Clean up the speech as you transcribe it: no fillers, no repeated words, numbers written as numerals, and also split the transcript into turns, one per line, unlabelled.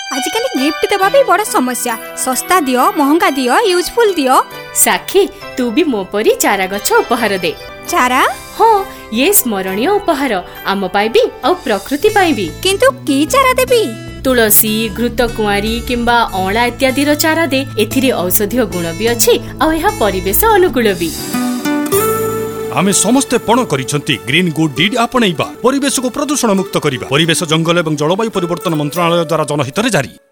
आजिकल gift देवा भी बड़ा समस्या। सस्ता दियो, महंगा दियो, यूजफुल दियो।
साखी तू भी मो परी चारा गछ उपहार दे।
चारा?
हाँ, ये स्मरणीय उपहार आम पाइबी और प्रकृति पाइबी।
किंतु की चारा देबी?
तुलसी, घृतकुआरी किंबा अँला इत्यादि चारा दे। एथिरे औषधीय गुण भी अछि और यह परिवेश अनुकूल भी।
आमे समस्ते पण करिसंती ग्रीन गुड डीड आपणैबा परिवेश को प्रदूषण मुक्त करिबा। परिवेश, जंगल एवं जलवायु परिवर्तन मंत्रालय द्वारा जनहित रे जारी।